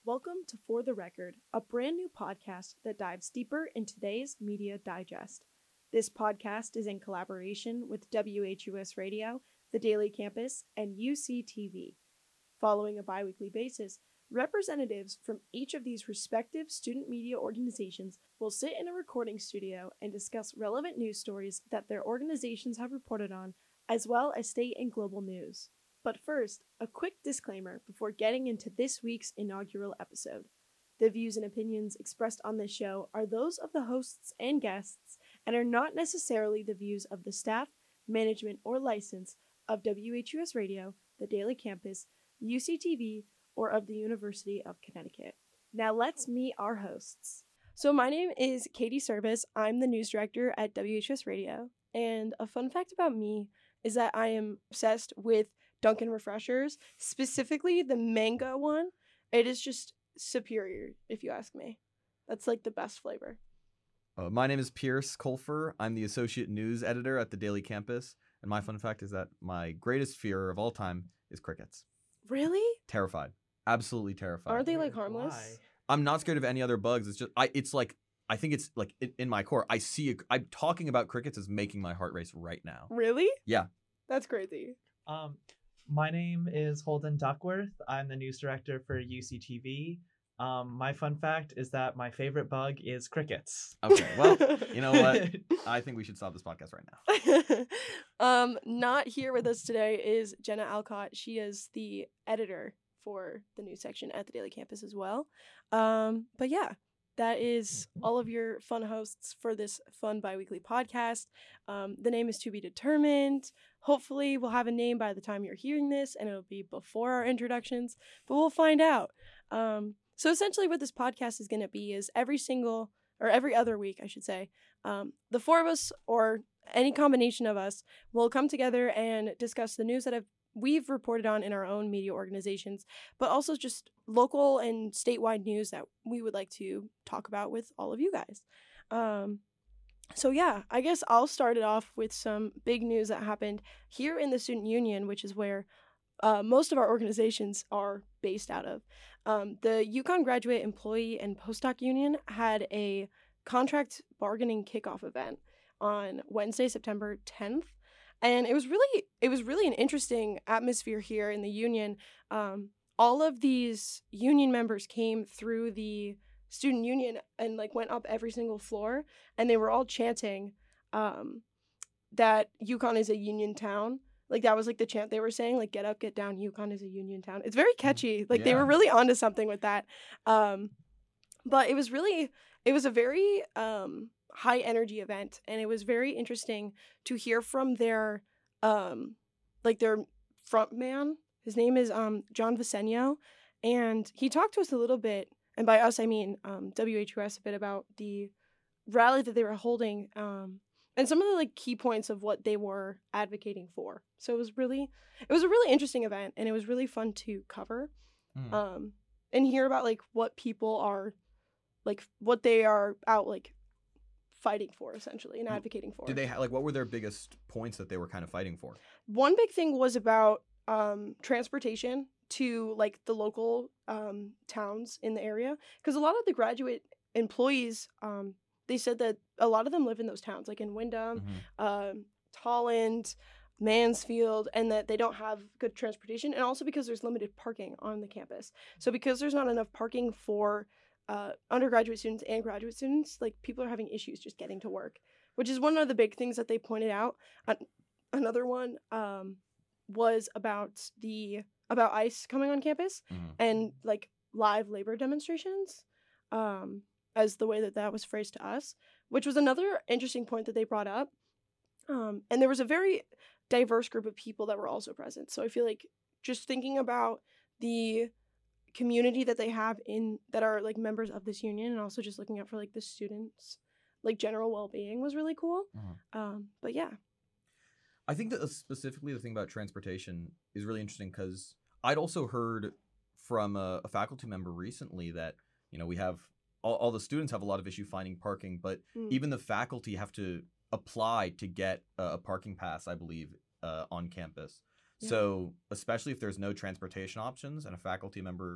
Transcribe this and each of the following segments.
Welcome to For the Record, a brand new podcast that dives deeper in today's media digest. This podcast is in collaboration with WHUS Radio, the Daily Campus, and UCTV. Following a bi-weekly basis, representatives from each of these respective student media organizations will sit in a recording studio and discuss relevant news stories that their organizations have reported on, as well as state and global news. But first, a quick disclaimer before getting into this week's inaugural episode. The views and opinions expressed on this show are those of the hosts and guests and are not necessarily the views of the staff, management, or license of WHUS Radio, the Daily Campus, UCTV, or of the University of Connecticut. Now let's meet our hosts. So my name is Katie Service. I'm the news director at WHUS Radio. And a fun fact about me is that I am obsessed with Dunkin' Refreshers, specifically the mango one. It is just superior, if you ask me. That's like the best flavor. My name is Pierce Colfer. I'm the associate news editor at the Daily Campus. And my fun fact is that my greatest fear of all time is crickets. Really? Terrified. Absolutely terrified. Aren't they like harmless? Why? I'm not scared of any other bugs. It's just, I think it's like in my core. I'm talking about crickets is making my heart race right now. Really? Yeah. That's crazy. My name is Holden Duckworth. I'm the news director for UCTV. My fun fact is that my favorite bug is crickets. Okay, well, you know what? I think we should stop this podcast right now. Not here with us today is Jenna Alcott. She is the editor for the news section at the Daily Campus as well. But yeah, that is all of your fun hosts for this fun bi-weekly podcast. The name is to be determined. Hopefully we'll have a name by the time you're hearing this, and it'll be before our introductions, but we'll find out. So essentially what this podcast is going to be is every other week, I should say, the four of us or any combination of us will come together and discuss the news that we've reported on in our own media organizations, but also just local and statewide news that we would like to talk about with all of you guys. So yeah, I guess I'll start it off with some big news that happened here in the Student Union, which is where most of our organizations are based out of. The UConn Graduate Employee and Postdoc Union had a contract bargaining kickoff event on Wednesday, September 10th. And it was really an interesting atmosphere here in the union. All of these union members came through the student union and like went up every single floor, and they were all chanting that UConn is a union town. Like that was like the chant they were saying, like get up, get down, UConn is a union town. It's very catchy. Like they were really onto something with that. But it was a very high energy event, and it was very interesting to hear from their front man. His name is John Vicenio, and he talked to us a little bit, and by us I mean WHUS, a bit about the rally that they were holding, and some of the like key points of what they were advocating for. So it was a really interesting event, and it was really fun to cover, and hear about like what people are, like what they are out like fighting for essentially and advocating for. Did they what were their biggest points that they were kind of fighting for? One big thing was about transportation to like the local towns in the area, because a lot of the graduate employees, they said that a lot of them live in those towns, like in Windham, Tolland, Mansfield, and that they don't have good transportation, and also because there's limited parking on the campus. So because there's not enough parking for undergraduate students and graduate students, like people are having issues just getting to work, which is one of the big things that they pointed out. Another one was about ICE coming on campus and like live labor demonstrations, as the way that was phrased to us, which was another interesting point that they brought up. And there was a very diverse group of people that were also present. So I feel like just thinking about the community that they have that are like members of this union, and also just looking out for like the students' like general well-being was really cool. But yeah, I think that specifically the thing about transportation is really interesting, because I'd also heard from a faculty member recently that, you know, we have all the students have a lot of issue finding parking, but even the faculty have to apply to get a parking pass, I believe, on campus. Yeah. So especially if there's no transportation options and a faculty member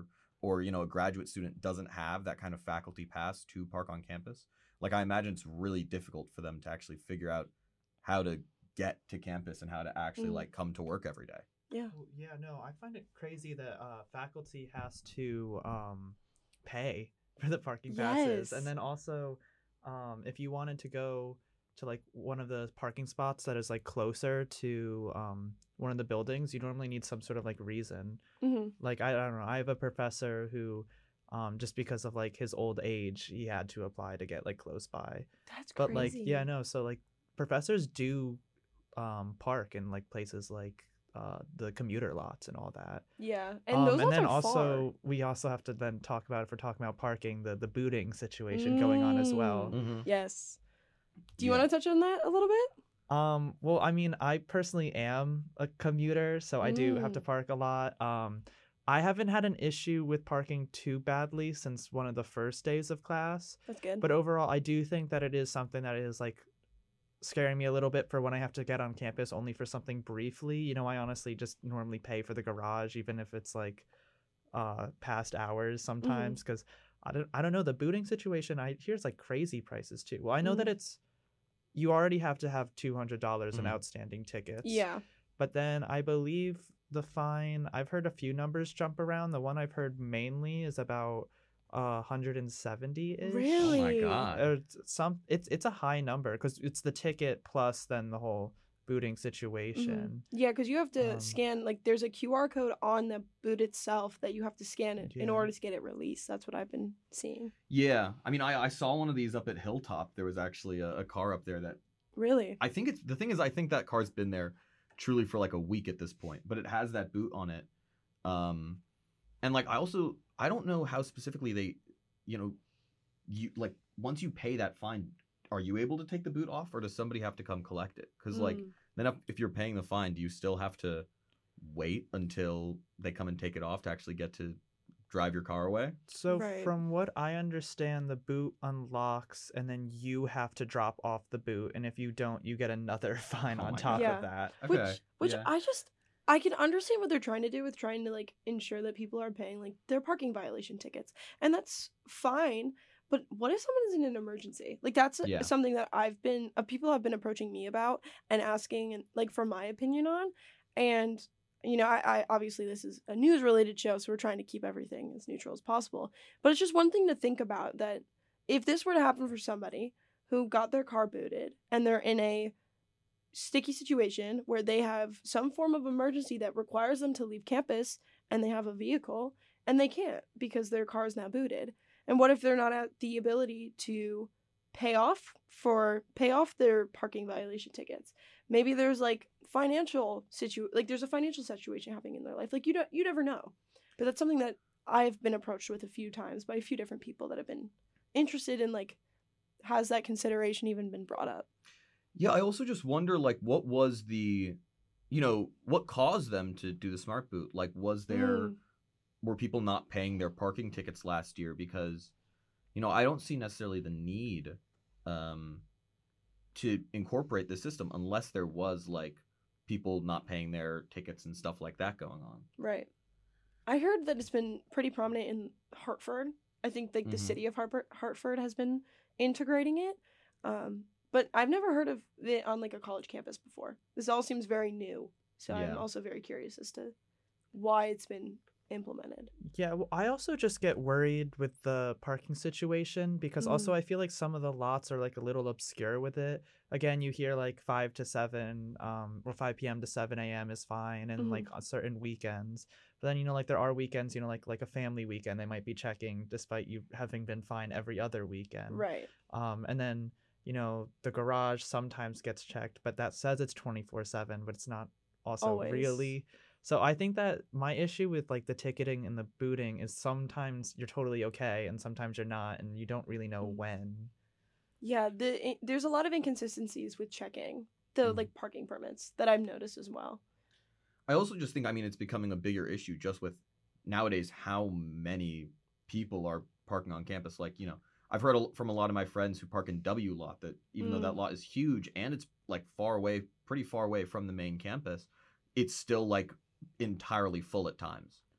or a graduate student doesn't have that kind of faculty pass to park on campus, like I imagine it's really difficult for them to actually figure out how to get to campus and how to actually like come to work every day. Yeah. Yeah, no, I find it crazy that faculty has to pay for the parking passes. And Yes. then also, if you wanted to go to like one of the parking spots that is like closer to one of the buildings, you normally need some sort of like reason. Hmm. Like, I don't know, I have a professor who, just because of like his old age, he had to apply to get like close by. That's But crazy. like, yeah, no, so like professors do park in like places like the commuter lots and all that. Yeah, and those And lots then are also we also have to then talk about, if we're talking about parking, the booting situation going on as well. far. Mm-hmm. Yes. Do you Yeah. want to touch on that a little bit? Well, I mean, I personally am a commuter, so I do have to park a lot. I haven't had an issue with parking too badly since one of the first days of class, That's good. but overall, I do think that it is something that is like scaring me a little bit for when I have to get on campus only for something briefly. You know, I honestly just normally pay for the garage, even if it's like past hours sometimes, because I don't know, the booting situation I hear is like crazy prices too. Well, I know that it's, you already have to have $200 in Mhm. outstanding tickets. yeah. But then I believe the fine, I've heard a few numbers jump around. The one I've heard mainly is about 170 ish. Really? Oh my God. Or it's a high number because it's the ticket plus then the whole booting situation. Yeah, because you have to Um, scan, like, there's a QR code on the boot itself that you have to scan it in Yeah. order to get it released. That's what I've been seeing. Yeah, I mean, I saw one of these up at Hilltop. There was actually a car up there that Really? I think the thing is, I think that car's been there truly for like a week at this point, but it has that boot on it. And like I don't know how specifically they, you like once you pay that fine, are you able to take the boot off, or does somebody have to come collect it? Because like then if you're paying the fine, do you still have to wait until they come and take it off to actually get to drive your car away? So Right. from what I understand, the boot unlocks and then you have to drop off the boot, and if you don't, you get another fine Oh on my top God. of that. Which yeah. I can understand what they're trying to do with trying to like ensure that people are paying like their parking violation tickets. And that's fine. But what if someone is in an emergency? Like that's Yeah. something that people have been approaching me about and asking and like for my opinion on. And I obviously this is a news related show, so we're trying to keep everything as neutral as possible. But it's just one thing to think about that if this were to happen for somebody who got their car booted and they're in a sticky situation where they have some form of emergency that requires them to leave campus and they have a vehicle and they can't because their car is now booted. And what if they're not at the ability to pay off their parking violation tickets? Maybe there's like there's a financial situation happening in their life. Like you never know. But that's something that I've been approached with a few times by a few different people that have been interested in like has that consideration even been brought up? Yeah, I also just wonder, like, what was what caused them to do the smart boot? Like, were people not paying their parking tickets last year? Because, I don't see necessarily the need to incorporate the system unless there was, like, people not paying their tickets and stuff like that going on. Right. I heard that it's been pretty prominent in Hartford. I think like the Mhm. city of Hartford has been integrating it. But I've never heard of it on like a college campus before. This all seems very new. So I'm Yeah. also very curious as to why it's been implemented. Yeah, well, I also just get worried with the parking situation because also I feel like some of the lots are like a little obscure with it. Again, you hear like 5 to 7, or 5 p.m. to 7 a.m. is fine, and like on certain weekends. But then like there are weekends, like a family weekend, they might be checking despite you having been fine every other weekend. Right. And then the garage sometimes gets checked, but that says it's 24/7, but it's not also Always. really. So I think that my issue with like the ticketing and the booting is sometimes you're totally okay and sometimes you're not, and you don't really know when. Yeah, there's a lot of inconsistencies with checking the Mhm. like parking permits that I've noticed as well. I also just think, it's becoming a bigger issue just with nowadays how many people are parking on campus. Like, I've heard from a lot of my friends who park in W lot that even though that lot is huge and it's like pretty far away from the main campus, it's still like entirely full at times.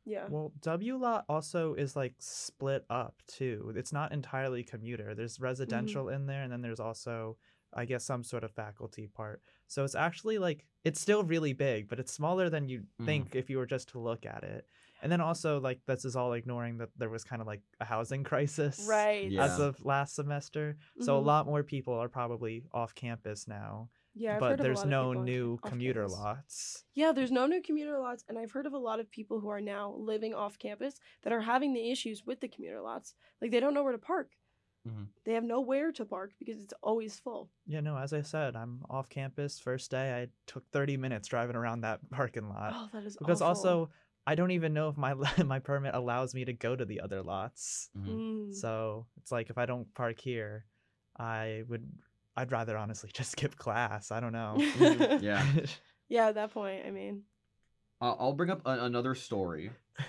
Yeah. Well, W lot also is like split up too. It's not entirely commuter. There's residential in there, and then there's also, I guess, some sort of faculty part. So it's actually like it's still really big, but it's smaller than you'd think if you were just to look at it. And then also like this is all ignoring that there was kind of like a housing crisis Right. as Yeah. of last semester. So a lot more people are probably off campus now, Yeah, I've but heard of a there's lot of no people on new off commuter campus. lots. Yeah, there's no new commuter lots, and I've heard of a lot of people who are now living off campus that are having the issues with the commuter lots. Like they don't know where to park. Mhm. They have nowhere to park because it's always full. Yeah, no, as I said, I'm off campus. First day, I took 30 minutes driving around that parking lot. Oh, that is Because awful. also, I don't even know if my my permit allows me to go to the other lots. So it's like if I don't park here, I'd rather honestly just skip class. I don't know. Yeah. Yeah, at that point, I mean. I'll bring up another story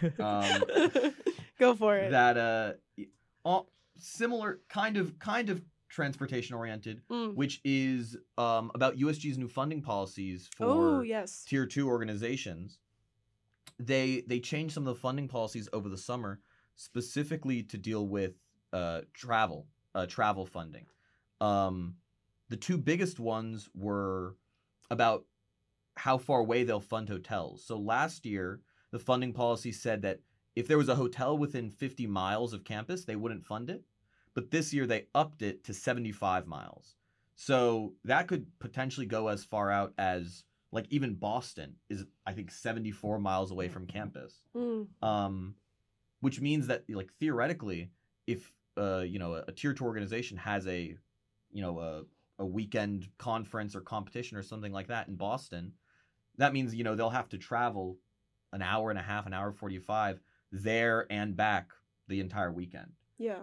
Go for it. that similar kind of transportation oriented, which is about USG's new funding policies for yes. tier 2 organizations. They changed some of the funding policies over the summer specifically to deal with travel funding. The two biggest ones were about how far away they'll fund hotels. So last year, the funding policy said that if there was a hotel within 50 miles of campus, they wouldn't fund it. But this year, they upped it to 75 miles. So that could potentially go as far out as, like, even Boston is, I think, 74 miles away from campus. Which means that, like, theoretically, if, a tier 2 organization has a weekend conference or competition or something like that in Boston, that means, they'll have to travel an hour and a half, an hour 45 there and back the entire weekend. Yeah.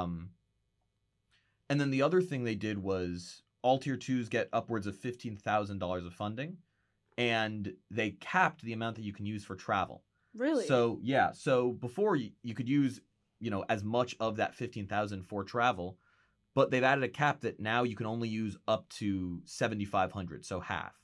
And then the other thing they did was all tier 2s get upwards of $15,000 of funding, and they capped the amount that you can use for travel. Really? So, yeah. So before you could use, as much of that $15,000 for travel, but they've added a cap that now you can only use up to $7,500, so half.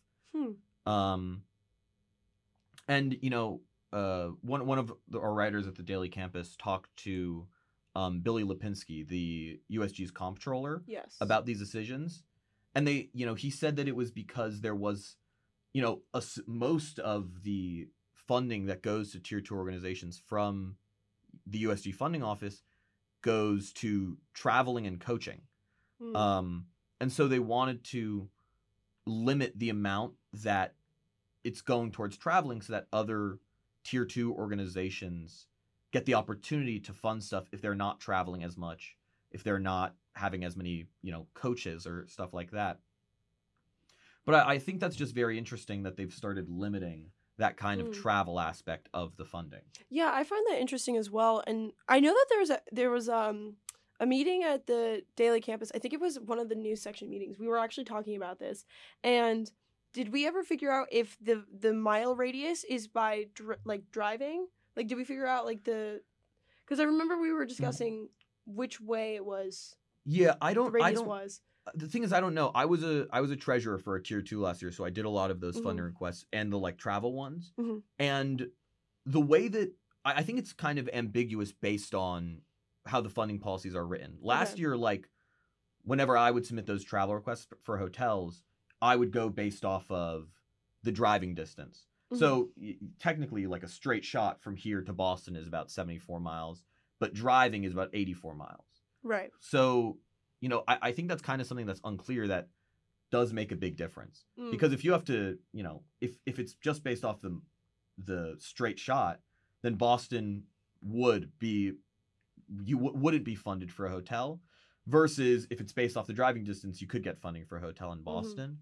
And one of our writers at the Daily Campus talked to Billy Lipinski, the USG's comptroller, yes, about these decisions, and he said that it was because there was, most of the funding that goes to tier 2 organizations from the USG funding office goes to traveling and coaching. And so they wanted to limit the amount that it's going towards traveling so that other tier 2 organizations get the opportunity to fund stuff if they're not traveling as much, if they're not having as many, coaches or stuff like that. But I think that's just very interesting that they've started limiting that kind of travel aspect of the funding. Yeah, I find that interesting as well. And I know that there was a meeting at the Daily Campus. I think it was one of the news section meetings. We were actually talking about this. And did we ever figure out if the mile radius is by driving? Like, did we figure out because I remember we were discussing which way it was. Yeah, the radius was. The thing is, I don't know. I was a treasurer for a tier 2 last year, so I did a lot of those funding requests and the travel ones. And the way that I think it's kind of ambiguous based on how the funding policies are written. Last year, whenever I would submit those travel requests for hotels, I would go based off of the driving distance. So technically, a straight shot from here to Boston is about 74 miles, but driving is about 84 miles. Right. So, I think that's kind of something that's unclear that does make a big difference. Because if you have to, if it's just based off the straight shot, then Boston wouldn't be funded for a hotel, versus if it's based off the driving distance, you could get funding for a hotel in Boston.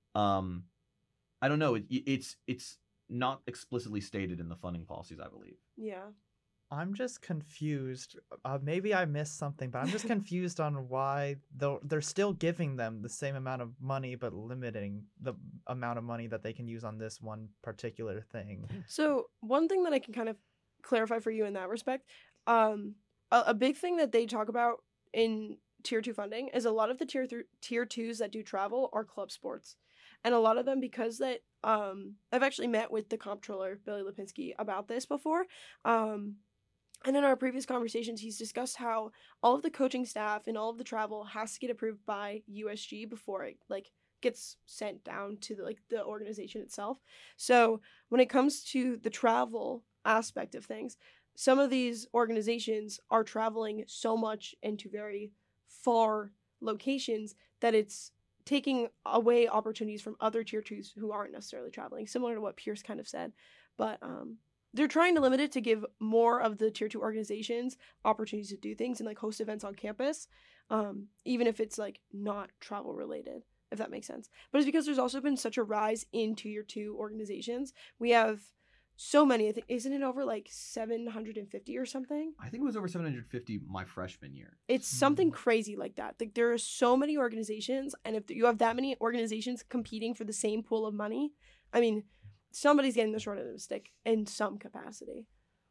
I don't know. It's not explicitly stated in the funding policies, I believe. Yeah. I'm just confused. Maybe I missed something, but I'm just confused on why they're still giving them the same amount of money, but limiting the amount of money that they can use on this one particular thing. So one thing that I can kind of clarify for you in that respect, a big thing that they talk about in tier 2 funding is a lot of the tier 2s that do travel are club sports. And a lot of them, because that I've actually met with the comptroller, Billy Lipinski, about this before. And in our previous conversations, he's discussed how all of the coaching staff and all of the travel has to get approved by USG before it like gets sent down to the organization itself. So when it comes to the travel aspect of things, some of these organizations are traveling so much into very far locations that it's taking away opportunities from other tier 2s who aren't necessarily traveling, similar to what Pierce kind of said. But they're trying to limit it to give more of the tier 2 organizations opportunities to do things and like host events on campus, even if it's like not travel related, if that makes sense. But it's because there's also been such a rise in tier 2 organizations. We have so many. I think, isn't it over like 750 or something? I think it was over 750 my freshman year. It's something crazy like that. Like there are so many organizations, and if you have that many organizations competing for the same pool of money, I mean, somebody's getting the short end of the stick in some capacity.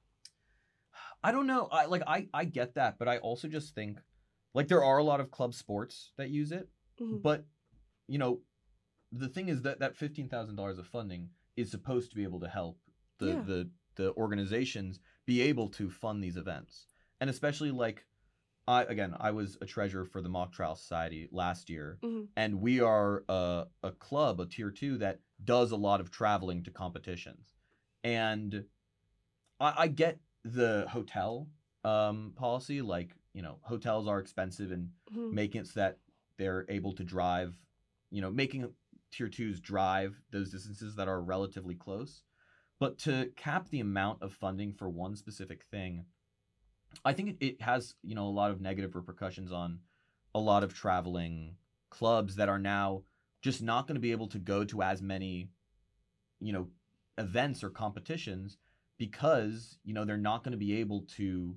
I don't know. I get that, but I also just think like there are a lot of club sports that use it, but you know, the thing is that $15,000 of funding is supposed to be able to help the organizations be able to fund these events. And especially like I was a treasurer for the Mock Trial Society last year, and we are a club, a tier 2 that does a lot of traveling to competitions. And I get the hotel policy, like, you know, hotels are expensive and making it so that they're able to drive, you know, making tier 2s drive those distances that are relatively close. But to cap the amount of funding for one specific thing, I think it has, you know, a lot of negative repercussions on a lot of traveling clubs that are now just not going to be able to go to as many, you know, events or competitions because, you know, they're not going to be able to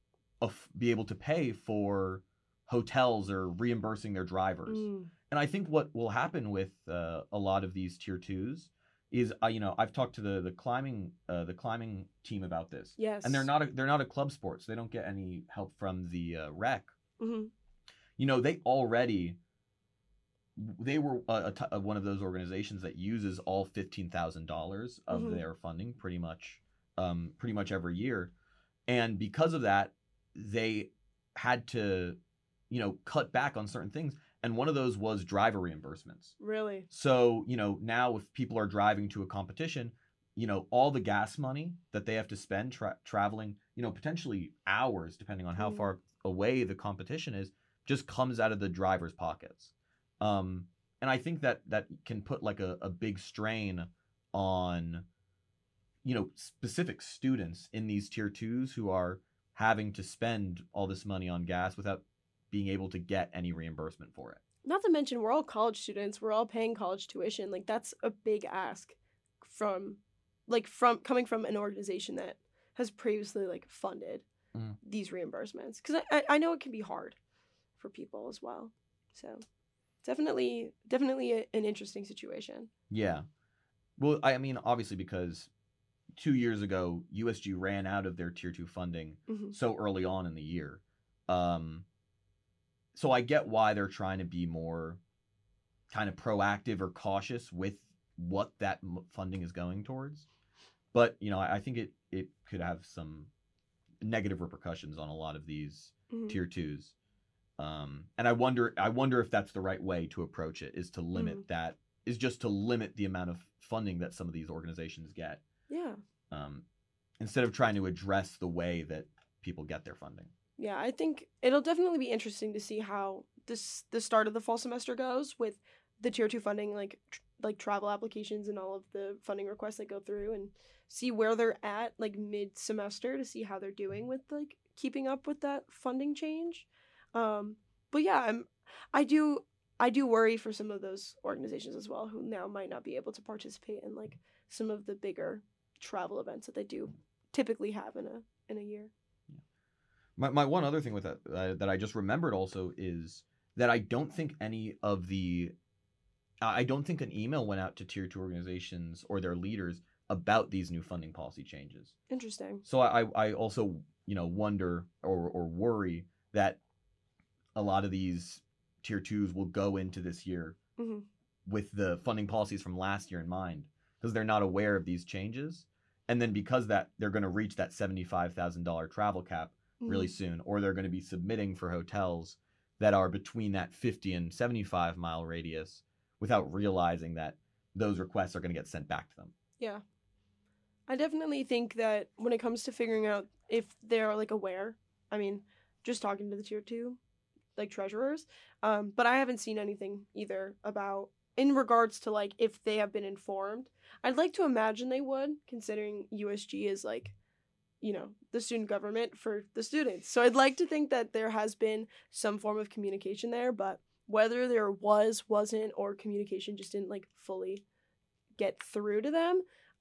pay for hotels or reimbursing their drivers. And I think what will happen with a lot of these tier 2s is, you know, I've talked to the climbing team about this. Yes. And they're not a club sport, so they don't get any help from the rec. You know, they were one of those organizations that uses all $15,000 of their funding pretty much every year, and because of that, they had to, you know, cut back on certain things. And one of those was driver reimbursements. Really? So, you know, now if people are driving to a competition, you know, all the gas money that they have to spend traveling, you know, potentially hours, depending on how far away the competition is, just comes out of the driver's pockets. And I think that can put like a big strain on, you know, specific students in these tier 2s who are having to spend all this money on gas without being able to get any reimbursement for it. Not to mention, we're all college students. We're all paying college tuition. Like, that's a big ask from coming from an organization that has previously, like, funded these reimbursements. Because I know it can be hard for people as well. So, definitely an interesting situation. Yeah. Well, I mean, obviously, because 2 years ago, USG ran out of their tier 2 funding so early on in the year. So I get why they're trying to be more kind of proactive or cautious with what that funding is going towards. But, you know, I think it could have some negative repercussions on a lot of these tier 2s. And I wonder if that's the right way to approach it, is to limit just to limit the amount of funding that some of these organizations get. Yeah. Instead of trying to address the way that people get their funding. Yeah, I think it'll definitely be interesting to see how the start of the fall semester goes with the tier 2 funding, like travel applications and all of the funding requests that go through, and see where they're at like mid-semester to see how they're doing with like keeping up with that funding change. But yeah, I do worry for some of those organizations as well who now might not be able to participate in like some of the bigger travel events that they do typically have in a year. My one other thing with that that I just remembered also is that I don't think an email went out to tier 2 organizations or their leaders about these new funding policy changes. Interesting. So I also, you know, wonder or worry that a lot of these tier 2s will go into this year with the funding policies from last year in mind, because they're not aware of these changes. And then because that they're going to reach that $75,000 travel cap really soon, or they're going to be submitting for hotels that are between that 50 and 75 mile radius without realizing that those requests are going to get sent back to them. Yeah. I definitely think that when it comes to figuring out if they're like aware, I mean, just talking to the tier 2 like treasurers, but I haven't seen anything either about in regards to like if they have been informed. I'd like to imagine they would, considering USG is like, you know, the student government for the students. So I'd like to think that there has been some form of communication there, but whether there wasn't, or communication just didn't like fully get through to them,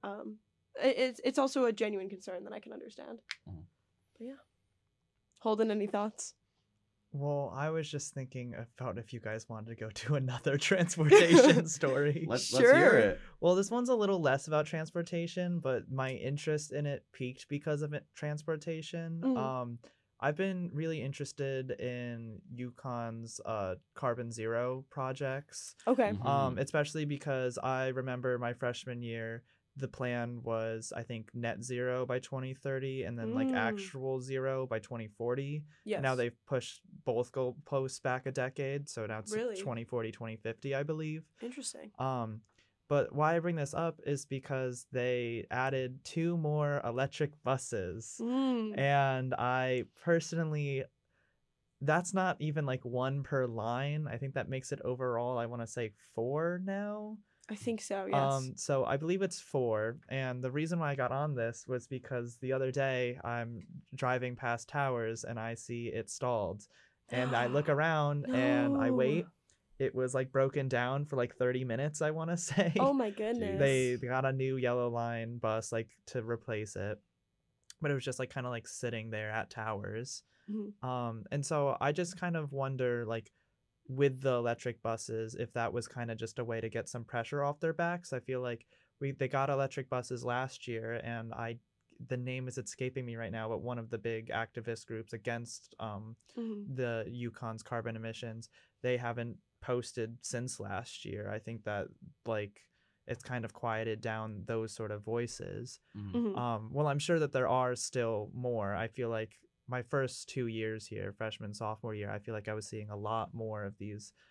it's also a genuine concern that I can understand. Mhm. But yeah. Holden, any thoughts? Well, I was just thinking about if you guys wanted to go to another transportation story. Let's Sure. hear it. Well, this one's a little less about transportation, but my interest in it peaked because of transportation. Mhm. I've been really interested in UConn's Carbon Zero projects, Okay. Mhm. especially because I remember my freshman year, the plan was, I think, net zero by 2030 and then like Mm. actual zero by 2040. Yes. Now they've pushed both goalposts back a decade, so now it's Really? 2040, 2050, I believe. Interesting. But why I bring this up is because they added 2 more electric buses. And I personally, that's not even like 1 per line. I think that makes it overall, I want to say 4 now. I think so, yes. So I believe it's 4. And the reason why I got on this was because the other day I'm driving past Towers and I see it stalled. And I look around and I No. wait. It was like broken down for like 30 minutes, I want to say. Oh my goodness. They got a new yellow line bus like to replace it. But it was just like kind of like sitting there at Towers. Mhm. And so I just kind of wonder, like, with the electric buses, if that was kind of just a way to get some pressure off their backs. I feel like they got electric buses last year, and the name is escaping me right now, but one of the big activist groups against Mhm. the UConn's carbon emissions, they haven't posted since last year. I think that like it's kind of quieted down those sort of voices. Mhm. Mhm. Well, I'm sure that there are still more. I feel like my first 2 years here, freshman, sophomore year, I feel like I was seeing a lot more of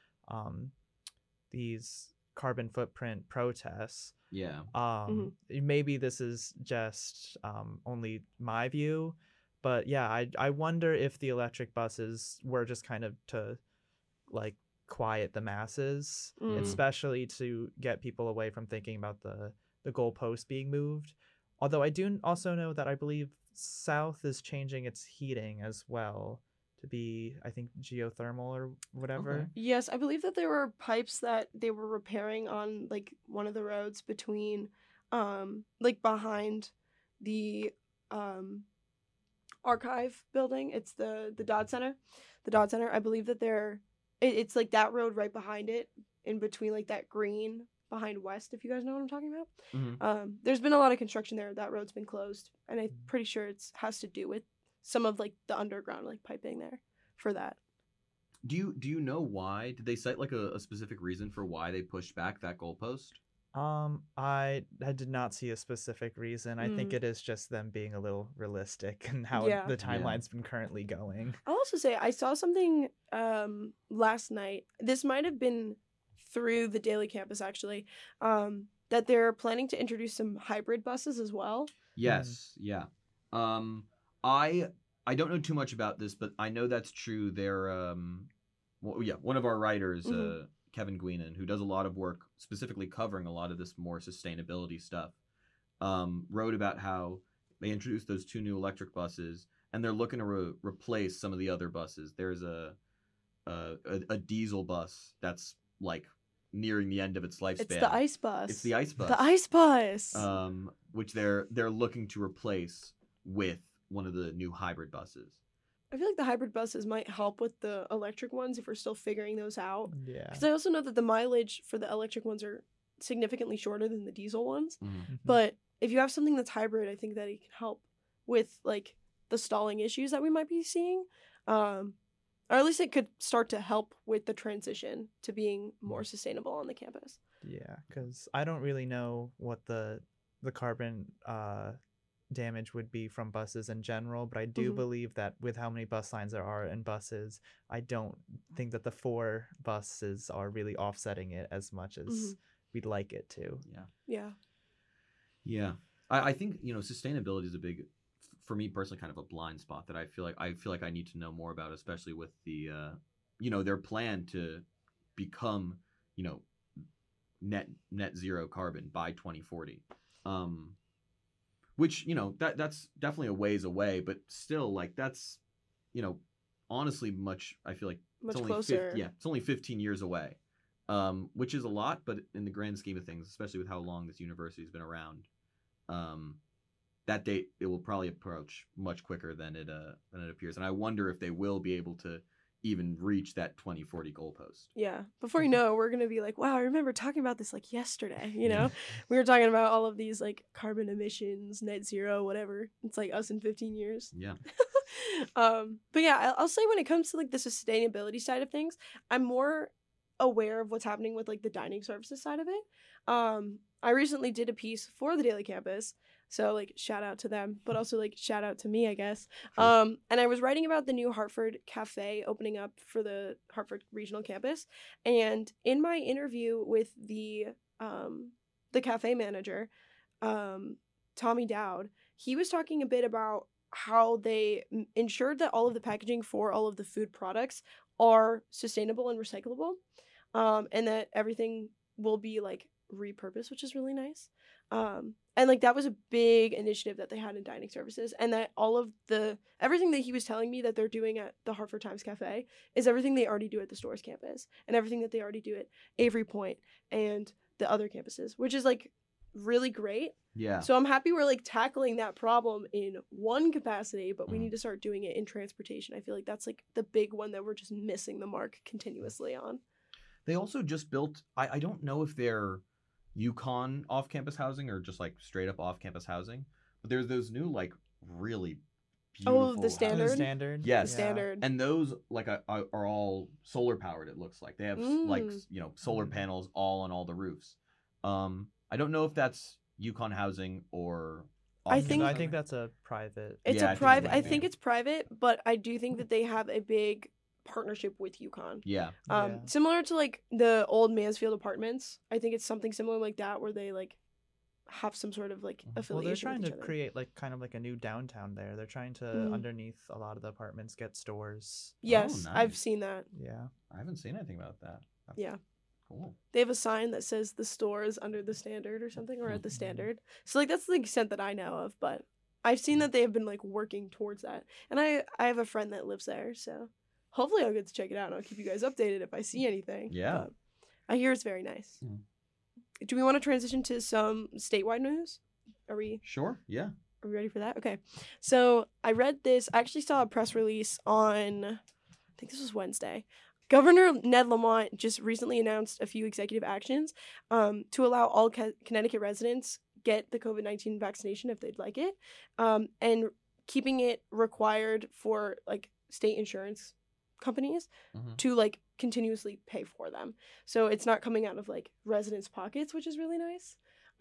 these carbon footprint protests. Yeah. Maybe this is just only my view, but yeah, I wonder if the electric buses were just kind of to like quiet the masses, Mm. especially to get people away from thinking about the goalpost being moved. Although I do also know that I believe South is changing its heating as well to be, I think, geothermal or whatever. Okay. Yes, I believe that there were pipes that they were repairing on like one of the roads between like behind the archive building. It's the Dodd Center. The Dodd Center. I believe that it's like that road right behind it, in between like that green behind West, if you guys know what I'm talking about. Mhm. There's been a lot of construction there. That road's been closed, and I'm pretty sure it has to do with some of like the underground like piping there for that. Do you know why? Did they cite like a specific reason for why they pushed back that goalpost? I did not see a specific reason. I think Mm. it is just them being a little realistic and how Yeah. the timeline's been currently going. I'll also say I saw something last night. This might have been through the Daily Campus actually, that they're planning to introduce some hybrid buses as well. Yes. Yeah. I don't know too much about this, but I know that's true. They're one of our writers, Mhm. Kevin Guinan, who does a lot of work specifically covering a lot of this more sustainability stuff, wrote about how they introduced those 2 new electric buses, and they're looking to replace some of the other buses. There's a diesel bus that's like nearing the end of its lifespan. It's the ice bus. It's the ice bus. The ice bus. Which they're looking to replace with one of the new hybrid buses. I feel like the hybrid buses might help with the electric ones if we're still figuring those out. Yeah. Because I also know that the mileage for the electric ones are significantly shorter than the diesel ones. Mhm. But if you have something that's hybrid, I think that it can help with like the stalling issues that we might be seeing. I or at least it could start to help with the transition to being more sustainable on the campus. Yeah, because I don't really know what the carbon damage would be from buses in general, but I do believe that with how many bus lines there are in buses, I don't think that the 4 buses are really offsetting it as much as we'd like it to. Yeah. I think, you know, sustainability is a big, for me personally, kind of a blind spot that I feel like I need to know more about, especially with the you know, their plan to become, you know, net zero carbon by 2040. Which, you know, that's definitely a ways away, but still, like, that's, you know, honestly I feel like Much it's only closer. it's only 15 years away. Which is a lot, but in the grand scheme of things, especially with how long this university's been around, that date, it will probably approach much quicker than it appears. And I wonder if they will be able to even reach that 2040 goalpost. Yeah. Before you know it, we're going to be like, wow, I remember talking about this like yesterday, you know? We were talking about all of these like carbon emissions, net zero, whatever. It's like us in 15 years. Yeah. But yeah, I'll say when it comes to like the sustainability side of things, I'm more aware of what's happening with like the dining services side of it. I recently did a piece for the Daily Campus, so like shout out to them, but also like shout out to me, I guess. Sure. And I was writing about the new Hartford Cafe opening up for the Hartford Regional Campus, and in my interview with the cafe manager, Tommy Dowd, he was talking a bit about how they ensured that all of the packaging for all of the food products are sustainable and recyclable, and that everything will be like repurposed, which is really nice. And like that was a big initiative that they had in dining services, and that all of everything that he was telling me that they're doing at the Hartford Times Cafe is everything they already do at the Storrs campus and everything that they already do at Avery Point and the other campuses, which is like really great. Yeah. So I'm happy we're like tackling that problem in one capacity, but we need to start doing it in transportation. I feel like that's like the big one that we're just missing the mark continuously on. They also just built, I don't know if they're UConn off-campus housing or just like straight up off-campus housing, but there's those new like really beautiful the Standard? houses. Standard. Yes. The Standard. And those like are all solar powered, it looks like. They have like, you know, solar panels all on all the roofs. I don't know if that's UConn housing or I think that's a private. It's Yeah, a private. I I think think it's private, but I do think that they have a big partnership with UConn. Yeah. Similar to like the old Mansfield apartments. I think it's something similar like that where they like have some sort of like affiliation. Well, they're trying with to each other. create like kind of like a new downtown there. They're trying to underneath a lot of the apartments get stores. Yes, Oh, I've nice. seen that. Yeah. I haven't seen anything about that. Yeah. Cool. They have a sign that says the store is under the Standard or something, or at the Standard. So like that's the extent that I know of, but I've seen that they have been like working towards that. And I have a friend that lives there, so hopefully I'll get to check it out and I'll keep you guys updated if I see anything. Yeah. But I hear it's very nice. Mm. Do we want to transition to some statewide news? Are we Sure. Yeah. ready for that? Okay. So I read this. I actually saw a press release on, I think this was Wednesday. Governor Ned Lamont just recently announced a few executive actions to allow all Connecticut residents get the COVID-19 vaccination if they'd like it, and keeping it required for like state insurance companies to like continuously pay for them. So it's not coming out of like residents' pockets, which is really nice.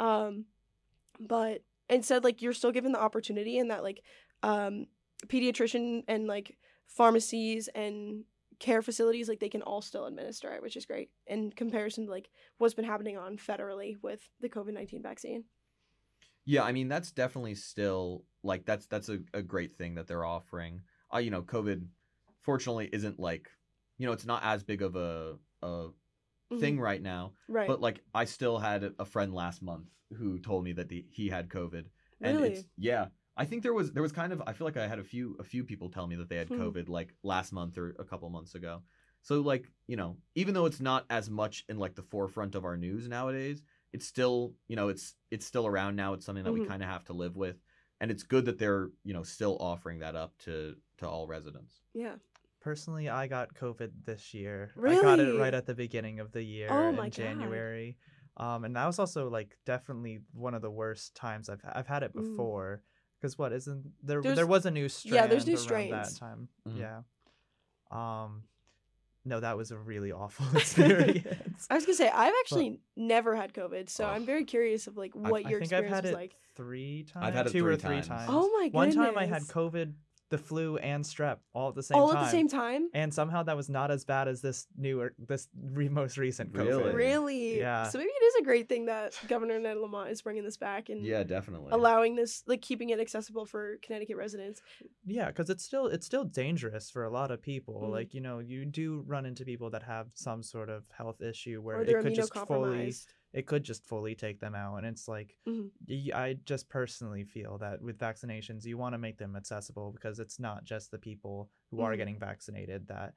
But instead, like you're still given the opportunity, and that like pediatrician and like pharmacies and care facilities, like they can all still administer it, which is great in comparison to like what's been happening on federally with the COVID-19 vaccine. Yeah, I mean that's definitely still like that's a great thing that they're offering. You know, COVID fortunately isn't like, you know, it's not as big of a thing right now. Right. But like I still had a friend last month who told me that he had COVID. And Really? I think there was kind of, I feel like I had a few people tell me that they had COVID like last month or a couple months ago. So like, you know, even though it's not as much in like the forefront of our news nowadays, it's still, you know, it's still around now. It's something that we kind of have to live with. And it's good that they're, you know, still offering that up to all residents. Yeah. Personally, I got COVID this year. Really? I got it right at the beginning of the year Oh my in God. January. And that was also like definitely one of the worst times I've had it before. Because what isn't there? There was a new strain. Yeah, there's new around that strains. time. Mhm. Yeah. No, that was a really awful experience. I was gonna say I've actually never had COVID, so I'm very curious of like what I your think I've experience had was it like. 3 times. I've had it 2 or 3 3 times. times. Oh my One goodness! time I had COVID, the flu, and strep all at the same All time. at the same time. And somehow that was not as bad as this most recent COVID. Really? Really? Yeah. So maybe it is a great thing that Governor Ned Lamont is bringing this back and Yeah, definitely. allowing this, like keeping it accessible for Connecticut residents. Yeah, because it's still dangerous for a lot of people. Mhm. Like, you do run into people that have some sort of health issue where Or they're it could just fully take them out. And it's like, Mhm. I just personally feel that with vaccinations, you want to make them accessible because it's not just the people who are Mhm. getting vaccinated that,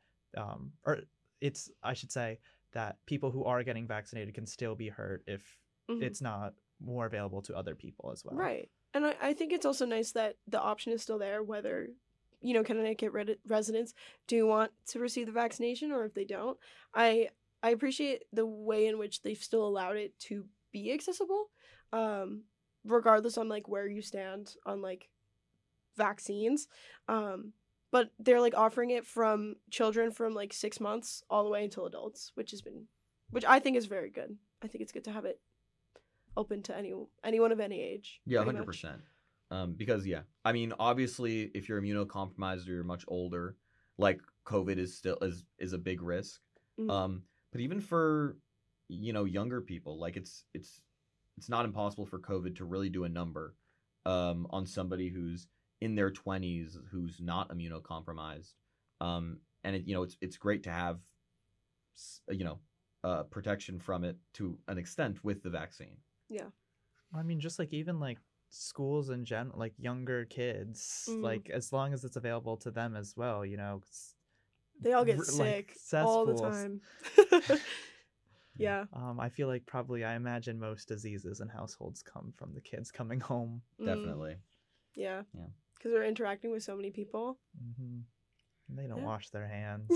I should say that people who are getting vaccinated can still be hurt if Mhm. it's not more available to other people as well. Right. And I think it's also nice that the option is still there, whether, Connecticut residents do want to receive the vaccination or if they don't. I appreciate the way in which they've still allowed it to be accessible, regardless on like where you stand on like vaccines. But they're like offering it from children from like 6 months all the way until adults, which I think is very good. I think it's good to have it open to anyone of any age. Yeah, pretty 100%. Because I mean, obviously, if you're immunocompromised or you're much older, like COVID is a big risk. Mhm. But even for younger people, like it's not impossible for COVID to really do a number on somebody who's in their 20s who's not immunocompromised. And it's great to have protection from it to an extent with the vaccine. Yeah. I mean, just like even like schools in general, like younger kids, like as long as it's available to them as well, 'cause They all get like, sick all the cesspools. time. Yeah. I feel like I imagine most diseases in households come from the kids coming home. Definitely. Yeah. Yeah. Because they're interacting with so many people. Mm-hmm. And they don't Yeah. wash their hands.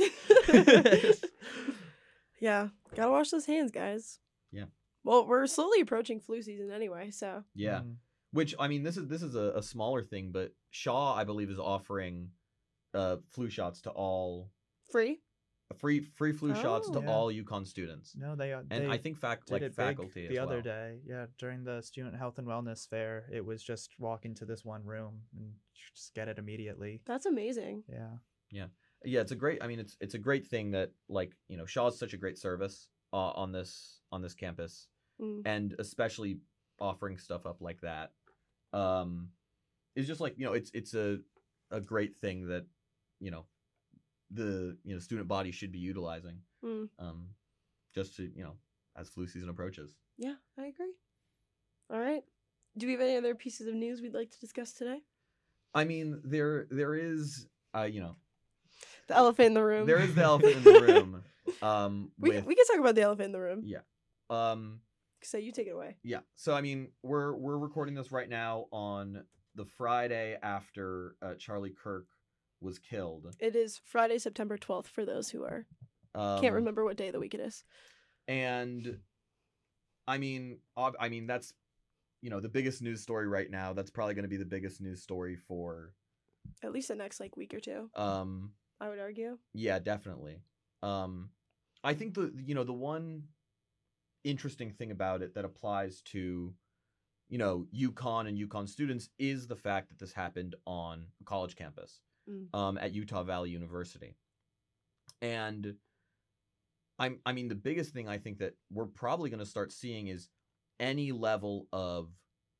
Yeah. Gotta wash those hands, guys. Yeah. Well, we're slowly approaching flu season anyway, so. Yeah. Mm. Which, I mean, this is a smaller thing, but Shaw, I believe, is offering flu shots to all Free? free flu shots to Oh. all UConn students. No, they And I think did it big faculty the as other well. day. Yeah, during the student health and wellness fair, it was just walk into this one room and just get it immediately. That's amazing. Yeah. Yeah, it's a great. I mean, it's a great thing that Shaw's such a great service on this campus, and especially offering stuff up like that, is just like it's a great thing that the student body should be utilizing, just to as flu season approaches. Yeah, I agree. All right. Do we have any other pieces of news we'd like to discuss today? I mean, there is The elephant in the room. there is the elephant in the room. We can talk about the elephant in the room. Yeah. So you take it away. Yeah. So I mean, we're recording this right now on the Friday after Charlie Kirk was killed. It is Friday, September 12th for those who are can't remember what day of the week it is. And I mean that's the biggest news story right now. That's probably going to be the biggest news story for At least the next like week or two. I would argue. Yeah, definitely. I think the one interesting thing about it that applies to UConn and UConn students is the fact that this happened on a college campus at Utah Valley University. And I mean the biggest thing I think that we're probably going to start seeing is any level of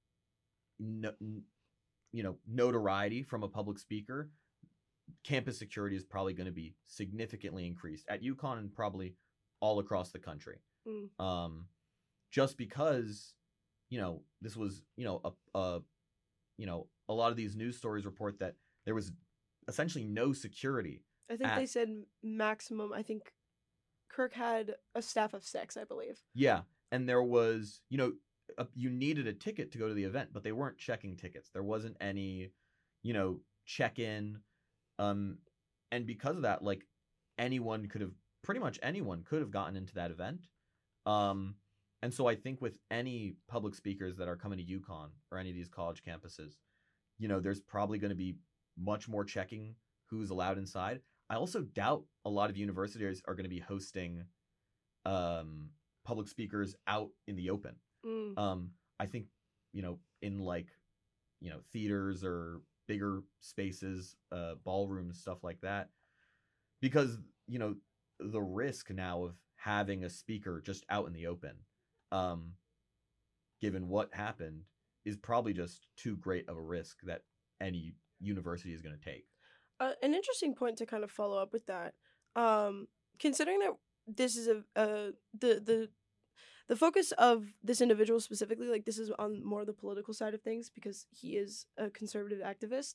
notoriety from a public speaker. Campus security is probably going to be significantly increased at UConn and probably all across the country. Just because, this was, a lot of these news stories report that there was essentially no security. I think they said maximum. I think Kirk had a staff of 6, I believe. Yeah. And there was, you needed a ticket to go to the event, but they weren't checking tickets. There wasn't any, check-in. And because of that, like pretty much anyone could have gotten into that event. And so I think with any public speakers that are coming to UConn or any of these college campuses, there's probably going to be much more checking who's allowed inside. I also doubt a lot of universities are going to be hosting public speakers out in the open. I think, in like, theaters or bigger spaces, ballrooms, stuff like that, because, the risk now of having a speaker just out in the open, given what happened, is probably just too great of a risk that any university is going to take. An interesting point to kind of follow up with that, considering that this is the focus of this individual specifically, like this is on more the political side of things because he is a conservative activist.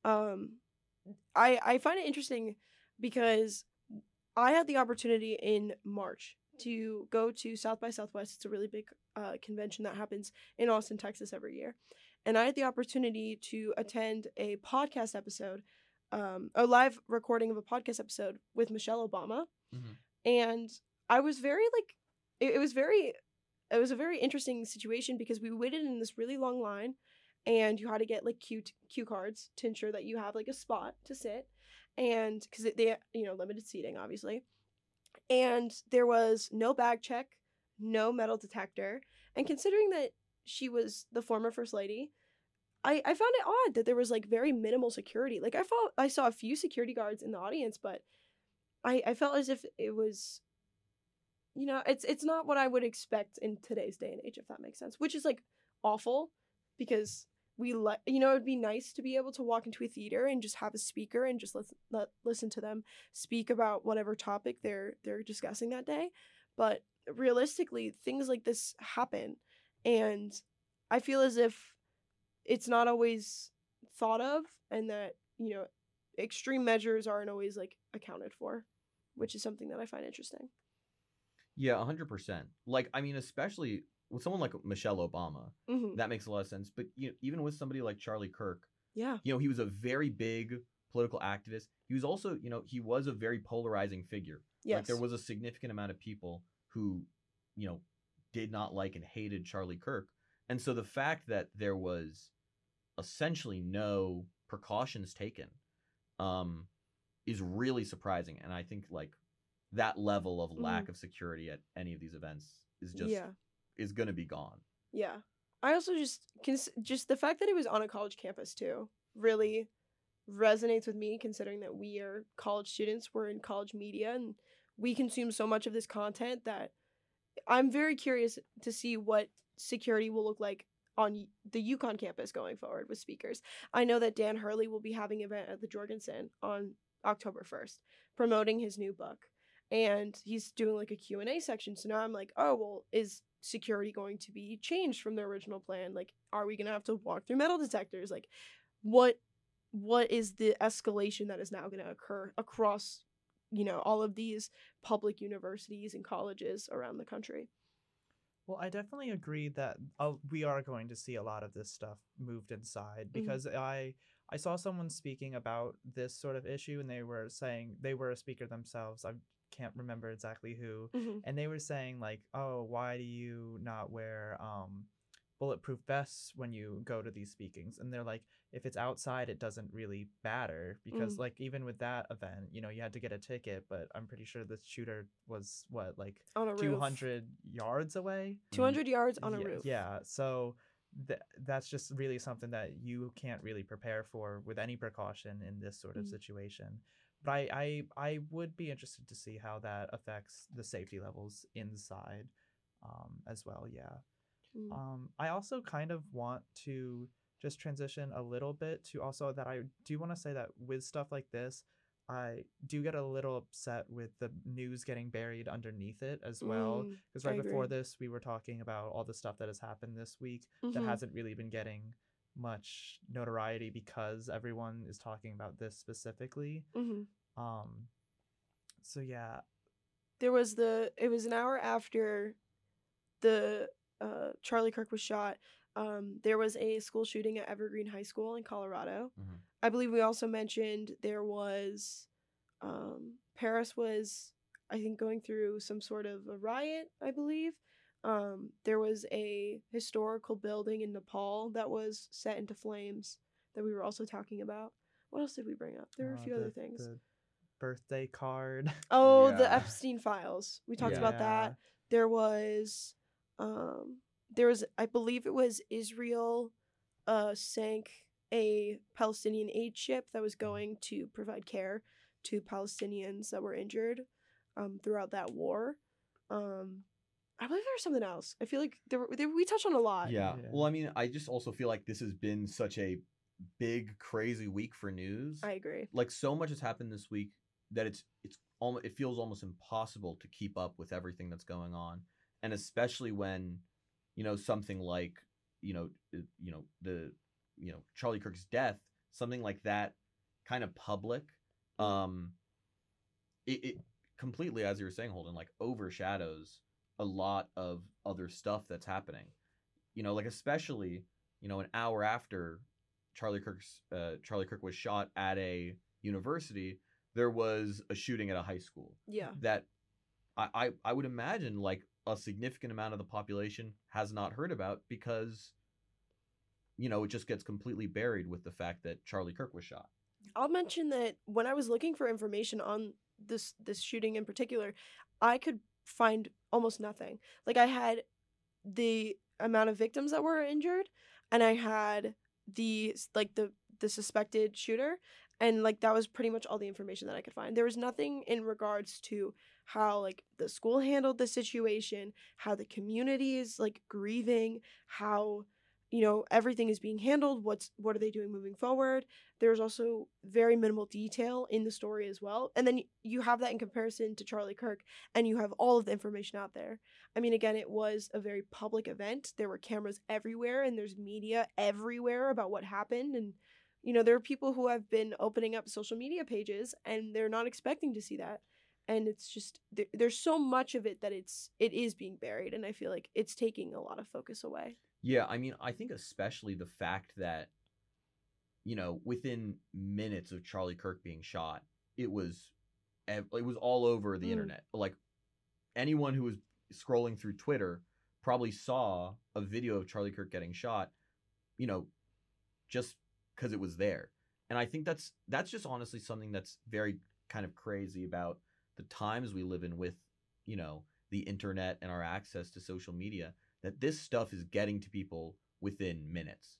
I find it interesting because I had the opportunity in March to go to South by Southwest. It's a really big convention that happens in Austin, Texas every year. And I had the opportunity to attend a podcast episode, a live recording of a podcast episode with Michelle Obama. Mm-hmm. And I was very like, it was a very interesting situation because we waited in this really long line and you had to get like cue cards to ensure that you have like a spot to sit. And because they, limited seating, obviously. And there was no bag check, no metal detector. And considering that she was the former First Lady, I found it odd that there was like very minimal security. Like I saw a few security guards in the audience, but I felt as if it was, it's not what I would expect in today's day and age, if that makes sense, which is like awful because it would be nice to be able to walk into a theater and just have a speaker and just listen to them speak about whatever topic they're discussing that day. But realistically, things like this happen. And I feel as if it's not always thought of and that, extreme measures aren't always like accounted for, which is something that I find interesting. Yeah, 100%. Like, I mean, especially with someone like Michelle Obama, Mm-hmm. that makes a lot of sense. But even with somebody like Charlie Kirk, Yeah. he was a very big political activist. He was also, he was a very polarizing figure. Yes. Like, there was a significant amount of people who, did not like and hated Charlie Kirk. And so the fact that there was essentially no precautions taken is really surprising. And I think, like, that level of lack of security at any of these events is just is going to be gone. Yeah. I also just the fact that it was on a college campus too really resonates with me, considering that we are college students, we're in college media, and we consume so much of this content that I'm very curious to see what security will look like on the UConn campus going forward with speakers. I know that Dan Hurley will be having an event at the Jorgensen on October 1st promoting his new book. And he's doing like a Q&A section. So now I'm like, oh, well, is security going to be changed from the original plan? Like, are we going to have to walk through metal detectors? Like, what is the escalation that is now going to occur across, all of these public universities and colleges around the country? Well, I definitely agree that we are going to see a lot of this stuff moved inside because I saw someone speaking about this sort of issue and they were saying they were a speaker themselves. I can't remember exactly who. And they were saying like, oh, why do you not wear bulletproof vests when you go to these speakings? And they're like, if it's outside, it doesn't really matter because like even with that event, you had to get a ticket, but I'm pretty sure the shooter was like on a 200 yards away. 200 yards on a roof. Yeah. So that's just really something that you can't really prepare for with any precaution in this sort of situation. But I would be interested to see how that affects the safety levels inside as well. Yeah. I also kind of want to just transition a little bit to also that I do want to say that with stuff like this, I do get a little upset with the news getting buried underneath it as well. Because right before this, we were talking about all the stuff that has happened this week that hasn't really been getting much notoriety because everyone is talking about this specifically. So yeah, it was an hour after the Charlie Kirk was shot. There was a school shooting at Evergreen High School in Colorado. I believe we also mentioned there was Paris was, I think, going through some sort of a riot, I believe. There was a historical building in Nepal that was set into flames that we were also talking about. What else did we bring up? There were a few other things. birthday card. Oh, the Yeah. Epstein files. We talked Yeah. about that. There was, I believe it was Israel, sank a Palestinian aid ship that was going to provide care to Palestinians that were injured, throughout that war. I believe there was something else. I feel like we touched on a lot. Yeah. Yeah. Well, I mean, I just also feel like this has been such a big, crazy week for news. I agree. Like so much has happened this week that it's almost, it feels almost impossible to keep up with everything that's going on, and especially when, something like, the Charlie Kirk's death, something like that, kind of public, it completely, as you were saying, Holden, like overshadows a lot of other stuff that's happening. Like especially, an hour after Charlie Kirk was shot at a university, there was a shooting at a high school Yeah. that I would imagine like a significant amount of the population has not heard about because, it just gets completely buried with the fact that Charlie Kirk was shot. I'll mention that when I was looking for information on this shooting in particular, I could find almost nothing. Like I had the amount of victims that were injured, and I had the suspected shooter, and like that was pretty much all the information that I could find. There was nothing in regards to how like the school handled the situation, how the community is like grieving, how everything is being handled, what are they doing moving forward. There's also very minimal detail in the story as well, and then you have that in comparison to Charlie Kirk, and you have all of the information out there. I mean, again, it was a very public event. There were cameras everywhere, and there's media everywhere about what happened, and there are people who have been opening up social media pages, and they're not expecting to see that. And it's just there's so much of it that it is being buried, and I feel like it's taking a lot of focus away. Yeah, I mean, I think especially the fact that, within minutes of Charlie Kirk being shot, it was all over the internet. Like anyone who was scrolling through Twitter probably saw a video of Charlie Kirk getting shot, just because it was there. And I think that's just honestly something that's very kind of crazy about the times we live in with, the internet and our access to social media, that this stuff is getting to people within minutes.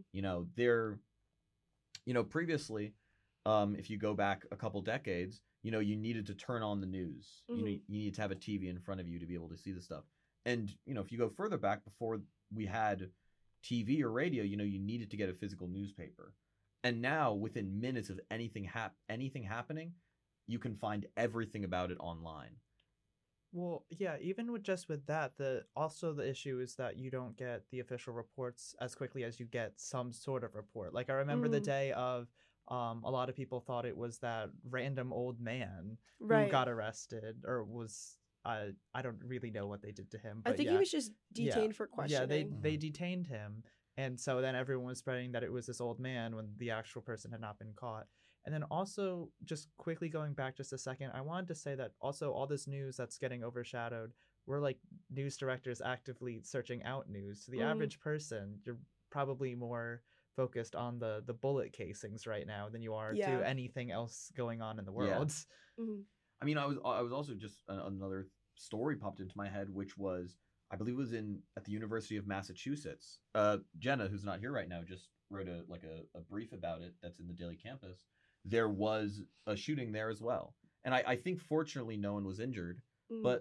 Previously, if you go back a couple decades, you needed to turn on the news. You needed to have a TV in front of you to be able to see the stuff. And, if you go further back, before we had TV or radio, you needed to get a physical newspaper. And now, within minutes of anything happening, you can find everything about it online. Well, yeah, even with that, the issue is that you don't get the official reports as quickly as you get some sort of report. Like I remember the day of a lot of people thought it was that random old man who got arrested, or was I don't really know what they did to him, but I think he was just detained for questioning. Yeah, they detained him, and so then everyone was spreading that it was this old man when the actual person had not been caught. And then also, just quickly going back just a second, I wanted to say that also all this news that's getting overshadowed, we're like news directors actively searching out news. To the average person, you're probably more focused on the bullet casings right now than you are to anything else going on in the world. Yeah. I mean, I was also just another story popped into my head, which was, I believe it was at the University of Massachusetts. Jenna, who's not here right now, just wrote a brief about it that's in the Daily Campus. There was a shooting there as well. And I think fortunately no one was injured, but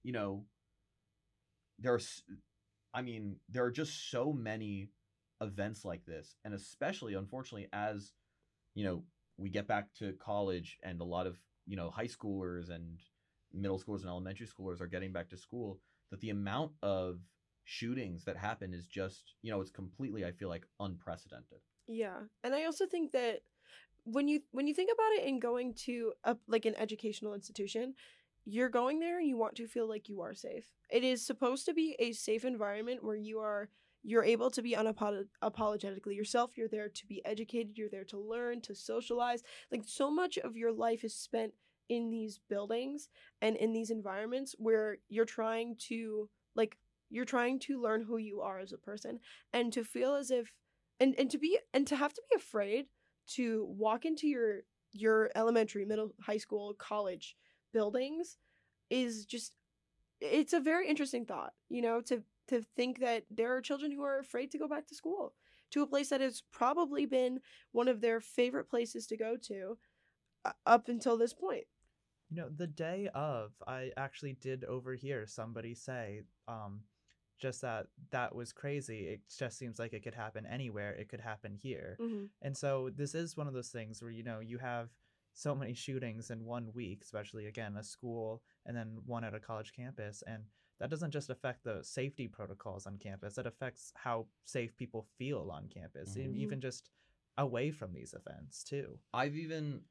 there are just so many events like this. And especially, unfortunately, as, we get back to college and a lot of, high schoolers and middle schoolers and elementary schoolers are getting back to school, that the amount of shootings that happen is just, it's completely, I feel like, unprecedented. Yeah. And I also think that when you think about it and going to an educational institution, you're going there and you want to feel like you are safe. It is supposed to be a safe environment where you're able to be unapologetically yourself. You're there to be educated. You're there to learn, to socialize. Like, so much of your life is spent in these buildings and in these environments where you're trying to learn who you are as a person, and to feel as if and to have to be afraid to walk into your your elementary, middle, high school, college buildings is just, it's a very interesting thought, to think that there are children who are afraid to go back to school, to a place that has probably been one of their favorite places to go to up until this point. The day of, I actually did overhear somebody say, just that was crazy. It just seems like it could happen anywhere. It could happen here. Mm-hmm. And so this is one of those things where, you have so many shootings in 1 week, especially, again, a school and then one at a college campus. And that doesn't just affect the safety protocols on campus. It affects how safe people feel on campus, Mhm. even just away from these events too. I've even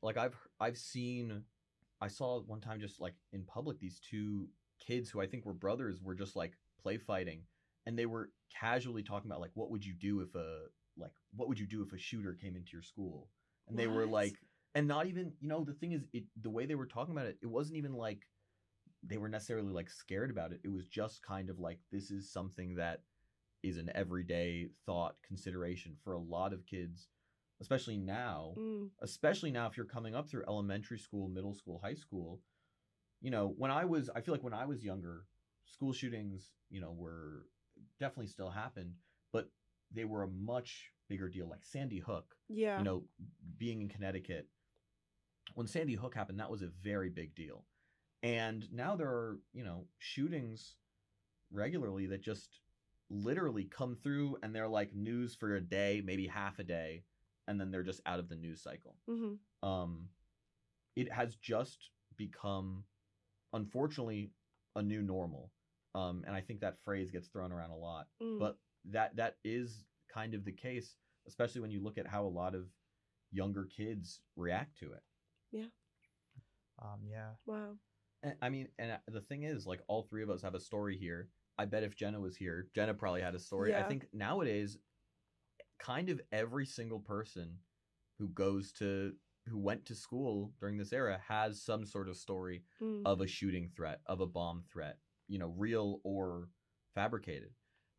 I saw one time just like in public these two kids who I think were brothers were just like play fighting, and they were casually talking about like what would you do if a shooter came into your school, and they were What? like, and not even, the thing is, the way they were talking about it, it wasn't even like they were necessarily like scared about it. It was just kind of like, this is something that is an everyday thought consideration for a lot of kids, especially now if you're coming up through elementary school, middle school, high school. I feel like when I was younger, school shootings, were definitely still happened, but they were a much bigger deal. Like Sandy Hook, Yeah. Being in Connecticut, when Sandy Hook happened, that was a very big deal. And now there are, shootings regularly that just literally come through, and they're like news for a day, maybe half a day, and then they're just out of the news cycle. Mm-hmm. It has just become, unfortunately, a new normal. And I think that phrase gets thrown around a lot, but that is kind of the case, especially when you look at how a lot of younger kids react to it. Yeah. Yeah. Wow. And, and the thing is, like, all three of us have a story here. I bet if Jenna was here, Jenna probably had a story. Yeah. I think nowadays, kind of every single person who went to school during this era has some sort of story of a shooting threat, of a bomb threat, real or fabricated.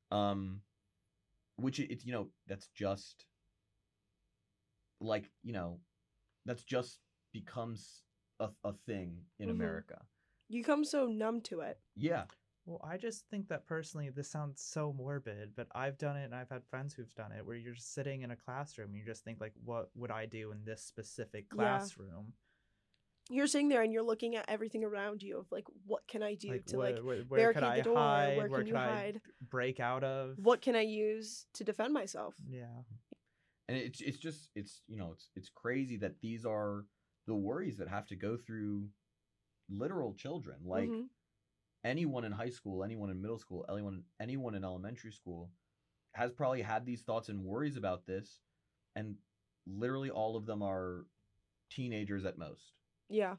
Which it's, that's just like, that's just becomes a thing in America. You come so numb to it. Yeah. Well, I just think that personally, this sounds so morbid, but I've done it and I've had friends who've done it, where you're just sitting in a classroom and you just think, like, what would I do in this specific classroom? You're sitting there and you're looking at everything around you of like, what can I do to where barricade could I the door? hide? Where Where can you could I hide? break out of? What can I use to defend myself? Yeah. And it's crazy that these are the worries that have to go through literal children. Like, anyone in high school, anyone in middle school, anyone in elementary school has probably had these thoughts and worries about this, and literally all of them are teenagers at most. Yeah.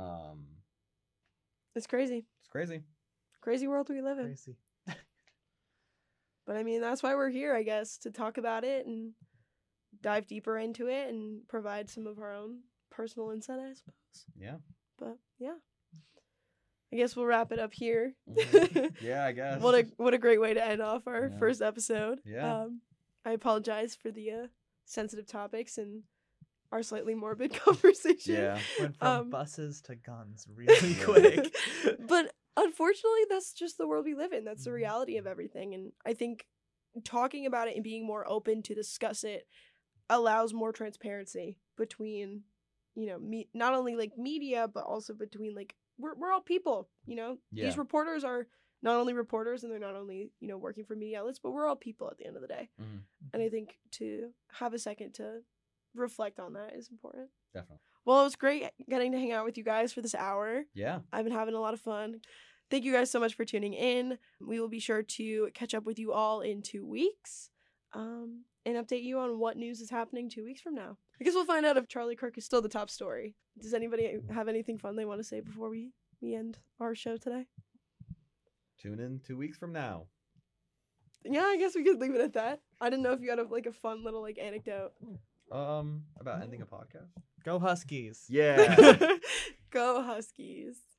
It's crazy. It's crazy. Crazy world we live in. Crazy. But I mean, that's why we're here, I guess, to talk about it and dive deeper into it and provide some of our own personal insight, I suppose. Yeah. But yeah. I guess we'll wrap it up here. Yeah, I guess. What a great way to end off our Yeah. first episode. Yeah. I apologize for the sensitive topics and our slightly morbid conversation. Yeah. Went from buses to guns really quick. But unfortunately, that's just the world we live in. That's the reality of everything. And I think talking about it and being more open to discuss it allows more transparency between, not only like media, but also between like, we're all people, Yeah. These reporters are not only reporters and they're not only, working for media outlets, but we're all people at the end of the day. Mhm. And I think to have a second to reflect on that is important. Definitely. Well, it was great getting to hang out with you guys for this hour. Yeah. I've been having a lot of fun. Thank you guys so much for tuning in. We will be sure to catch up with you all in 2 weeks and update you on what news is happening 2 weeks from now. I guess we'll find out if Charlie Kirk is still the top story. Does anybody have anything fun they want to say before we end our show today? Tune in 2 weeks from now. Yeah, I guess we could leave it at that. I didn't know if you had a fun little anecdote. About ending a podcast. Go Huskies. Yeah. Go Huskies.